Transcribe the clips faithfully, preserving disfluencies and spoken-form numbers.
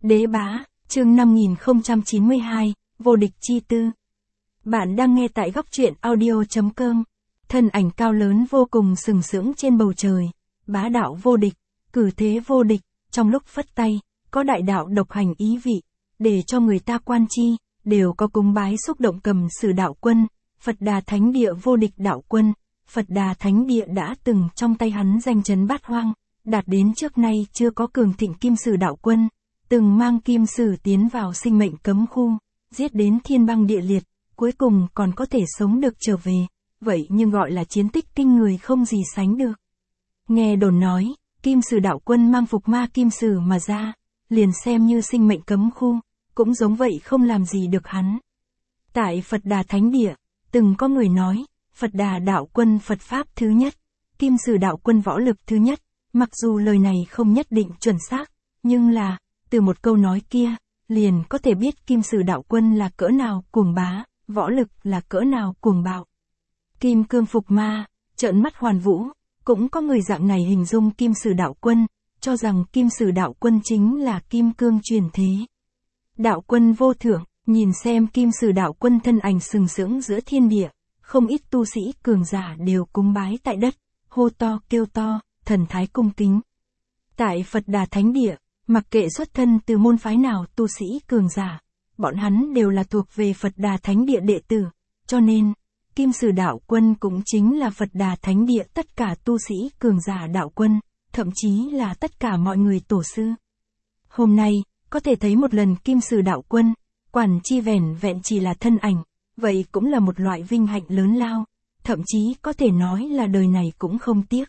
Đế Bá, chương năm nghìn không trăm chín mươi hai, vô địch chi tư. Bạn đang nghe tại góc truyện audio chấm com. Thân ảnh cao lớn vô cùng sừng sững trên bầu trời, bá đạo vô địch, cử thế vô địch, trong lúc phất tay, có đại đạo độc hành ý vị, để cho người ta quan chi, đều có cúng bái xúc động cầm sử đạo quân, Phật Đà Thánh Địa vô địch đạo quân. Phật Đà Thánh Địa đã từng trong tay hắn danh chấn bát hoang, đạt đến trước nay chưa có cường thịnh kim sử đạo quân, từng mang kim sử tiến vào sinh mệnh cấm khu, giết đến thiên băng địa liệt, cuối cùng còn có thể sống được trở về, vậy nhưng gọi là chiến tích kinh người không gì sánh được. Nghe đồn nói, kim sử đạo quân mang phục ma kim sử mà ra, liền xem như sinh mệnh cấm khu, cũng giống vậy không làm gì được hắn. Tại Phật Đà Thánh Địa, từng có người nói, Phật Đà đạo quân Phật Pháp thứ nhất, kim sử đạo quân võ lực thứ nhất, mặc dù lời này không nhất định chuẩn xác, nhưng là, từ một câu nói kia, liền có thể biết kim sử đạo quân là cỡ nào cuồng bá, võ lực là cỡ nào cuồng bạo. Kim cương phục ma, trợn mắt hoàn vũ, cũng có người dạng này hình dung kim sử đạo quân, cho rằng kim sử đạo quân chính là kim cương truyền thế. Đạo quân vô thượng, nhìn xem kim sử đạo quân thân ảnh sừng sững giữa thiên địa, không ít tu sĩ cường giả đều cúng bái tại đất, hô to kêu to, thần thái cung kính. Tại Phật Đà Thánh Địa, mặc kệ xuất thân từ môn phái nào tu sĩ cường giả, bọn hắn đều là thuộc về Phật Đà Thánh Địa đệ tử, cho nên, kim sử đạo quân cũng chính là Phật Đà Thánh Địa tất cả tu sĩ cường giả đạo quân, thậm chí là tất cả mọi người tổ sư. Hôm nay, có thể thấy một lần kim sử đạo quân, quản chi vẻn vẹn chỉ là thân ảnh, vậy cũng là một loại vinh hạnh lớn lao, thậm chí có thể nói là đời này cũng không tiếc.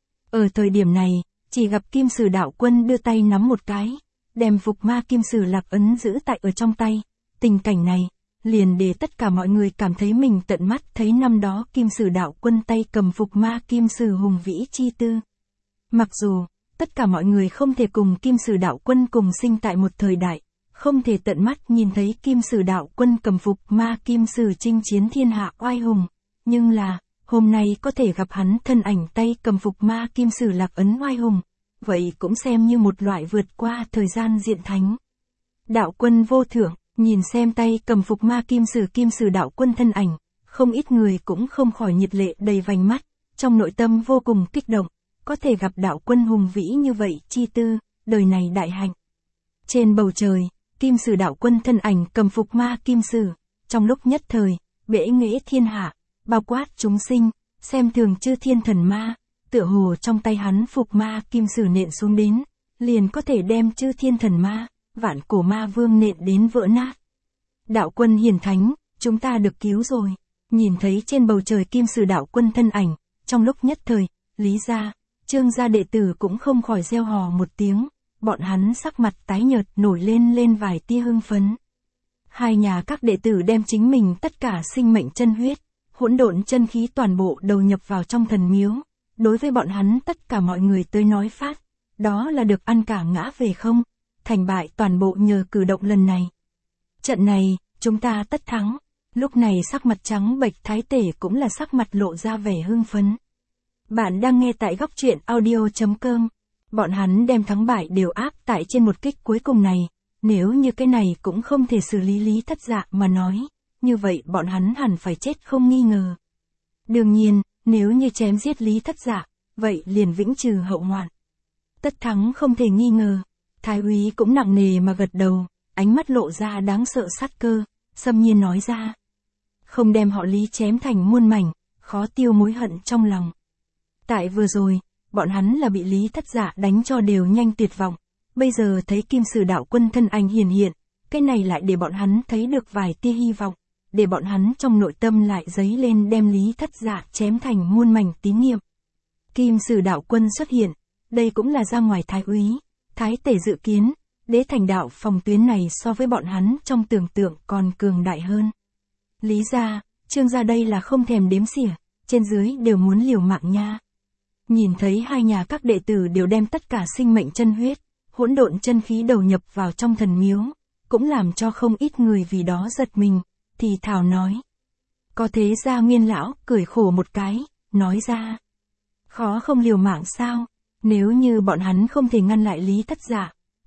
Ở thời điểm này, chỉ gặp kim sử đạo quân đưa tay nắm một cái, đem phục ma kim sử lạc ấn giữ tại ở trong tay. Tình cảnh này, liền để tất cả mọi người cảm thấy mình tận mắt thấy năm đó kim sử đạo quân tay cầm phục ma kim sử hùng vĩ chi tư. Mặc dù, tất cả mọi người không thể cùng kim sử đạo quân cùng sinh tại một thời đại, không thể tận mắt nhìn thấy kim sử đạo quân cầm phục ma kim sử chinh chiến thiên hạ oai hùng, nhưng là, hôm nay có thể gặp hắn thân ảnh tay cầm phục ma kim sử lạc ấn oai hùng, vậy cũng xem như một loại vượt qua thời gian diện thánh. Đạo quân vô thượng, nhìn xem tay cầm phục ma kim sử kim sử đạo quân thân ảnh, không ít người cũng không khỏi nhiệt lệ đầy vành mắt, trong nội tâm vô cùng kích động, có thể gặp đạo quân hùng vĩ như vậy chi tư, đời này đại hạnh. Trên bầu trời, kim sử đạo quân thân ảnh cầm phục ma kim sử, trong lúc nhất thời, bể nghệ thiên hạ, bao quát chúng sinh, xem thường chư thiên thần ma, tựa hồ trong tay hắn phục ma kim sử nện xuống đến, liền có thể đem chư thiên thần ma, vạn cổ ma vương nện đến vỡ nát. Đạo quân hiền thánh, chúng ta được cứu rồi. Nhìn thấy trên bầu trời kim sử đạo quân thân ảnh, trong lúc nhất thời, Lý gia, Trương gia đệ tử cũng không khỏi reo hò một tiếng, bọn hắn sắc mặt tái nhợt nổi lên lên vài tia hưng phấn. Hai nhà các đệ tử đem chính mình tất cả sinh mệnh chân huyết, hỗn độn chân khí toàn bộ đầu nhập vào trong thần miếu. Đối với bọn hắn tất cả mọi người tới nói phát, đó là được ăn cả ngã về không, thành bại toàn bộ nhờ cử động lần này. Trận này, chúng ta tất thắng. Lúc này sắc mặt trắng bệch thái tể cũng là sắc mặt lộ ra vẻ hưng phấn. Bạn đang nghe tại góc truyện audio chấm com. Bọn hắn đem thắng bại đều áp tại trên một kích cuối cùng này, nếu như cái này cũng không thể xử lý Lý Thất Dạ mà nói, như vậy bọn hắn hẳn phải chết không nghi ngờ. Đương nhiên, nếu như chém giết Lý Thất Dạ, vậy liền vĩnh trừ hậu hoạn. Tất thắng không thể nghi ngờ. Thái úy cũng nặng nề mà gật đầu, ánh mắt lộ ra đáng sợ sát cơ, xâm nhiên nói ra. Không đem họ Lý chém thành muôn mảnh, khó tiêu mối hận trong lòng. Tại vừa rồi, bọn hắn là bị Lý Thất Dạ đánh cho đều nhanh tuyệt vọng, bây giờ thấy kim sử đạo quân thân ảnh hiển hiện, cái này lại để bọn hắn thấy được vài tia hy vọng, để bọn hắn trong nội tâm lại dấy lên đem Lý Thất Dạ chém thành muôn mảnh tín niệm. Kim sử đạo quân xuất hiện, đây cũng là ra ngoài thái úy, thái tể dự kiến, đế thành đạo phòng tuyến này so với bọn hắn trong tưởng tượng còn cường đại hơn. Lý gia, Trương gia đây là không thèm đếm xỉa, trên dưới đều muốn liều mạng nha. Nhìn thấy hai nhà các đệ tử đều đem tất cả sinh mệnh chân huyết, hỗn độn chân khí đầu nhập vào trong thần miếu, cũng làm cho không ít người vì đó giật mình, thì thào nói. Có thế ra Nguyên lão cười khổ một cái, nói ra. Khó không liều mạng sao, nếu như bọn hắn không thể ngăn lại Lý Thất Dạ,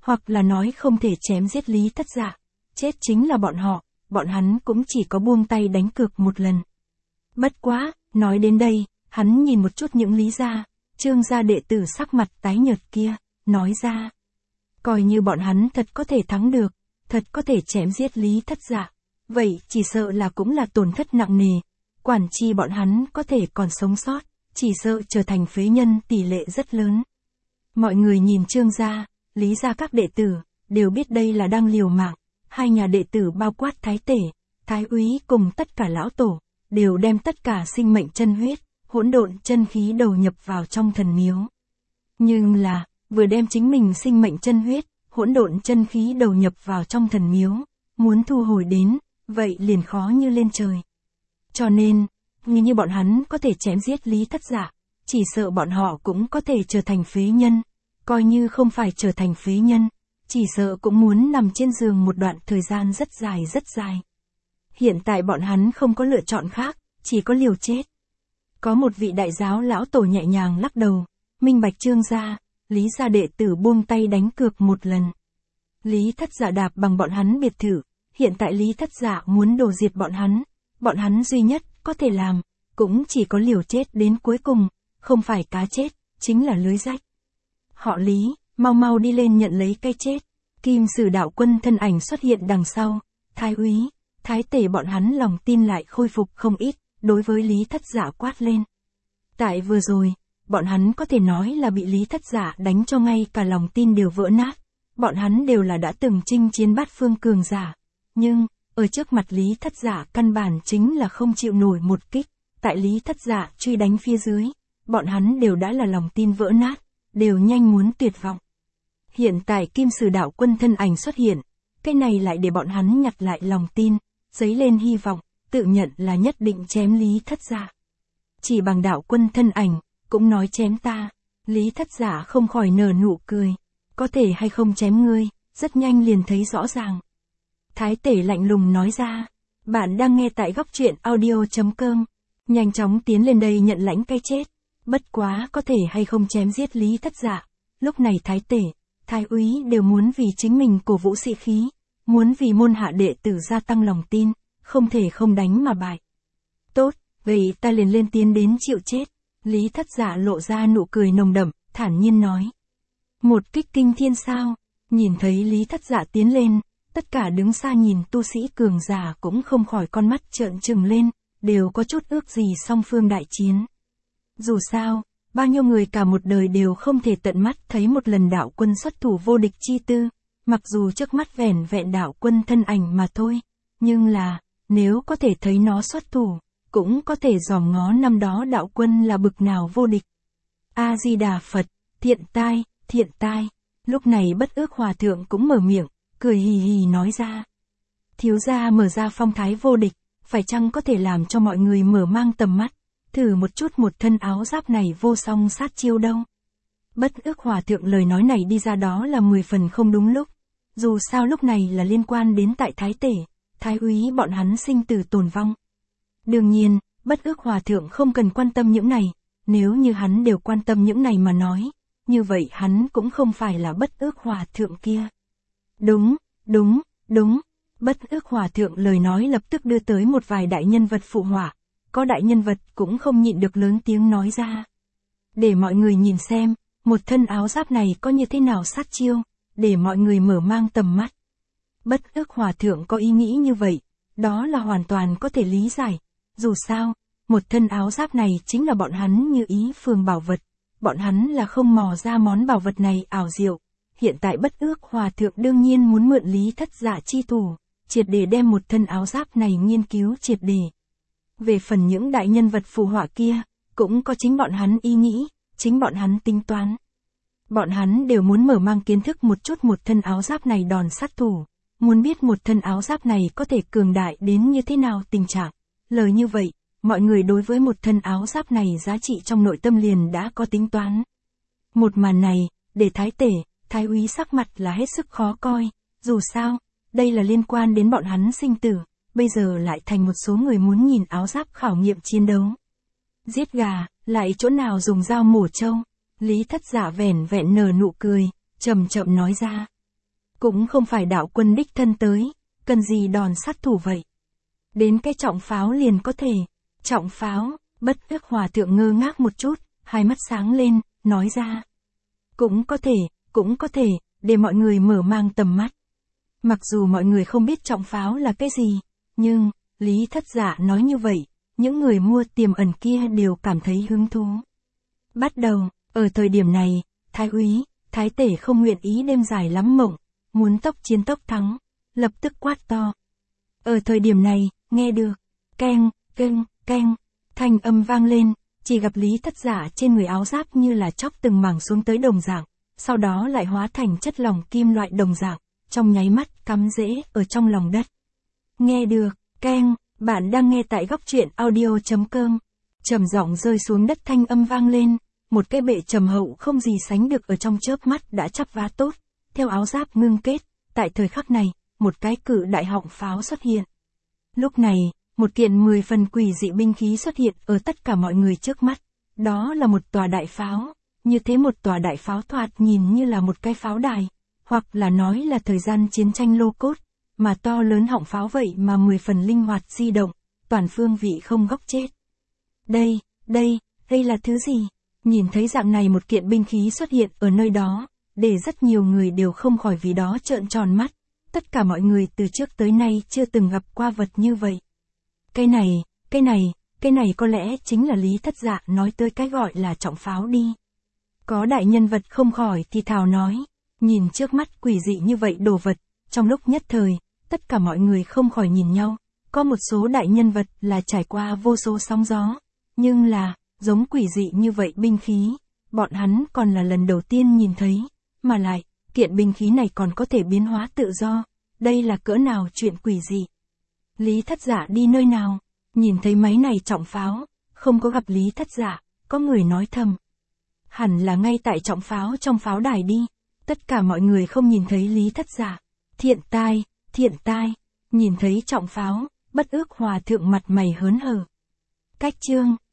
hoặc là nói không thể chém giết Lý Thất Dạ, chết chính là bọn họ, bọn hắn cũng chỉ có buông tay đánh cược một lần. Bất quá, nói đến đây, hắn nhìn một chút những Lý gia, Trương gia đệ tử sắc mặt tái nhợt kia, nói ra. Coi như bọn hắn thật có thể thắng được, thật có thể chém giết Lý Thất Dạ, vậy chỉ sợ là cũng là tổn thất nặng nề, quản chi bọn hắn có thể còn sống sót, chỉ sợ trở thành phế nhân tỷ lệ rất lớn. Mọi người nhìn Trương gia, Lý gia các đệ tử, đều biết đây là đang liều mạng, hai nhà đệ tử bao quát thái tể, thái úy cùng tất cả lão tổ, đều đem tất cả sinh mệnh chân huyết, hỗn độn chân khí đầu nhập vào trong thần miếu. Nhưng là, vừa đem chính mình sinh mệnh chân huyết, hỗn độn chân khí đầu nhập vào trong thần miếu, muốn thu hồi đến, vậy liền khó như lên trời. Cho nên, như như bọn hắn có thể chém giết Lý Thất Dạ, chỉ sợ bọn họ cũng có thể trở thành phế nhân, coi như không phải trở thành phế nhân, chỉ sợ cũng muốn nằm trên giường một đoạn thời gian rất dài rất dài. Hiện tại bọn hắn không có lựa chọn khác, chỉ có liều chết. Có một vị đại giáo lão tổ nhẹ nhàng lắc đầu, minh bạch Trương gia, Lý gia đệ tử buông tay đánh cược một lần. Lý Thất Dạ đạp bằng bọn hắn biệt thự, hiện tại Lý Thất Dạ muốn đổ diệt bọn hắn, bọn hắn duy nhất có thể làm, cũng chỉ có liều chết đến cuối cùng, không phải cá chết, chính là lưới rách. Họ Lý, mau mau đi lên nhận lấy cái chết. Kim Sử đạo quân thân ảnh xuất hiện đằng sau, thái úy, thái tể bọn hắn lòng tin lại khôi phục không ít, đối với Lý Thất Dạ quát lên. Tại vừa rồi, bọn hắn có thể nói là bị Lý Thất Dạ đánh cho ngay cả lòng tin đều vỡ nát, bọn hắn đều là đã từng chinh chiến bát phương cường giả, nhưng, ở trước mặt Lý Thất Dạ căn bản chính là không chịu nổi một kích, tại Lý Thất Dạ truy đánh phía dưới, bọn hắn đều đã là lòng tin vỡ nát, đều nhanh muốn tuyệt vọng. Hiện tại Kim Sử đạo quân thân ảnh xuất hiện, cái này lại để bọn hắn nhặt lại lòng tin, dấy lên hy vọng, tự nhận là nhất định chém Lý Thất Dạ. Chỉ bằng đạo quân thân ảnh, cũng nói chém ta, Lý Thất Dạ không khỏi nở nụ cười, có thể hay không chém ngươi, rất nhanh liền thấy rõ ràng. Thái tể lạnh lùng nói ra, bạn đang nghe tại góc truyện audio chấm com, nhanh chóng tiến lên đây nhận lãnh cái chết, bất quá có thể hay không chém giết Lý Thất Dạ, lúc này thái tể, thái úy đều muốn vì chính mình cổ vũ sĩ khí, muốn vì môn hạ đệ tử gia tăng lòng tin, không thể không đánh mà bại. Tốt, vậy ta liền lên tiến đến chịu chết. Lý Thất Dạ lộ ra nụ cười nồng đậm, thản nhiên nói. Một kích kinh thiên sao? Nhìn thấy Lý Thất Dạ tiến lên, tất cả đứng xa nhìn tu sĩ cường giả cũng không khỏi con mắt trợn trừng lên, đều có chút ước gì song phương đại chiến. Dù sao, bao nhiêu người cả một đời đều không thể tận mắt thấy một lần đạo quân xuất thủ vô địch chi tư, mặc dù trước mắt vẻn vẹn đạo quân thân ảnh mà thôi, nhưng là, nếu có thể thấy nó xuất thủ, cũng có thể dòm ngó năm đó đạo quân là bực nào vô địch. A-di-đà Phật, thiện tai, thiện tai, lúc này Bất Ước Hòa Thượng cũng mở miệng, cười hì hì nói ra. Thiếu gia mở ra phong thái vô địch, phải chăng có thể làm cho mọi người mở mang tầm mắt, thử một chút một thân áo giáp này vô song sát chiêu đâu. Bất Ước Hòa Thượng lời nói này đi ra đó là mười phần không đúng lúc, dù sao lúc này là liên quan đến tại thái tể, thái úy bọn hắn sinh tử tồn vong. Đương nhiên, Bất Ước Hòa Thượng không cần quan tâm những này, nếu như hắn đều quan tâm những này mà nói, như vậy hắn cũng không phải là Bất Ước Hòa Thượng kia. Đúng, đúng, đúng, Bất Ước Hòa Thượng lời nói lập tức đưa tới một vài đại nhân vật phụ họa, có đại nhân vật cũng không nhịn được lớn tiếng nói ra. Để mọi người nhìn xem, một thân áo giáp này có như thế nào sát chiêu, để mọi người mở mang tầm mắt. Bất Ước Hòa Thượng có ý nghĩ như vậy, đó là hoàn toàn có thể lý giải. Dù sao, một thân áo giáp này chính là bọn hắn như ý phường bảo vật, bọn hắn là không mò ra món bảo vật này ảo diệu. Hiện tại Bất Ước Hòa Thượng đương nhiên muốn mượn Lý Thất Dạ chi thủ, triệt để đem một thân áo giáp này nghiên cứu triệt để. Về phần những đại nhân vật phù họa kia, cũng có chính bọn hắn ý nghĩ, chính bọn hắn tính toán. Bọn hắn đều muốn mở mang kiến thức một chút một thân áo giáp này đòn sát thủ, muốn biết một thân áo giáp này có thể cường đại đến như thế nào tình trạng. Lời như vậy, mọi người đối với một thân áo giáp này giá trị trong nội tâm liền đã có tính toán. Một màn này, để thái tể, thái úy sắc mặt là hết sức khó coi, dù sao, đây là liên quan đến bọn hắn sinh tử, bây giờ lại thành một số người muốn nhìn áo giáp khảo nghiệm chiến đấu. Giết gà, lại chỗ nào dùng dao mổ trâu, Lý Thất Dạ vẻn vẹn nở nụ cười, chậm chậm nói ra. Cũng không phải đạo quân đích thân tới, cần gì đòn sát thủ vậy. Đến cái trọng pháo liền có thể. Trọng pháo, Bất Ức Hòa Thượng ngơ ngác một chút, hai mắt sáng lên, nói ra. Cũng có thể, cũng có thể, để mọi người mở mang tầm mắt. Mặc dù mọi người không biết trọng pháo là cái gì, nhưng, Lý Thất Dạ nói như vậy, những người mua tiềm ẩn kia đều cảm thấy hứng thú. Bắt đầu, ở thời điểm này, Thái úy, Thái tể không nguyện ý đêm dài lắm mộng, muốn tốc chiến tốc thắng, lập tức quát to. Ở thời điểm này, nghe được, keng, keng, keng, thanh âm vang lên, chỉ gặp Lý Thất Dạ trên người áo giáp như là chóc từng mảng xuống tới đồng dạng, sau đó lại hóa thành chất lỏng kim loại đồng dạng, trong nháy mắt cắm rễ ở trong lòng đất. Nghe được, keng, bạn đang nghe tại góc truyện audio.com. Trầm giọng rơi xuống đất thanh âm vang lên, một cái bệ trầm hậu không gì sánh được ở trong chớp mắt đã chắp vá tốt, theo áo giáp ngưng kết, tại thời khắc này, một cái cự đại họng pháo xuất hiện. Lúc này, một kiện mười phần quỷ dị binh khí xuất hiện ở tất cả mọi người trước mắt, đó là một tòa đại pháo, như thế một tòa đại pháo thoạt nhìn như là một cái pháo đài, hoặc là nói là thời gian chiến tranh lô cốt, mà to lớn họng pháo vậy mà mười phần linh hoạt di động, toàn phương vị không góc chết. Đây, đây, đây là thứ gì? Nhìn thấy dạng này một kiện binh khí xuất hiện ở nơi đó, để rất nhiều người đều không khỏi vì đó trợn tròn mắt, tất cả mọi người từ trước tới nay chưa từng gặp qua vật như vậy. Cái này, cái này, cái này có lẽ chính là Lý Thất Dạ nói tới cái gọi là trọng pháo đi. Có đại nhân vật không khỏi thì thào nói, nhìn trước mắt quỷ dị như vậy đồ vật, trong lúc nhất thời, tất cả mọi người không khỏi nhìn nhau, có một số đại nhân vật là trải qua vô số sóng gió, nhưng là, giống quỷ dị như vậy binh khí, bọn hắn còn là lần đầu tiên nhìn thấy, mà lại, kiện binh khí này còn có thể biến hóa tự do, đây là cỡ nào chuyện quỷ dị. Lý Thất Dạ đi nơi nào, nhìn thấy máy này trọng pháo, không có gặp Lý Thất Dạ, có người nói thầm. Hẳn là ngay tại trọng pháo trong pháo đài đi, tất cả mọi người không nhìn thấy Lý Thất Dạ. Thiện tai, thiện tai, nhìn thấy trọng pháo, Bất Ức Hòa Thượng mặt mày hớn hở. Cách chương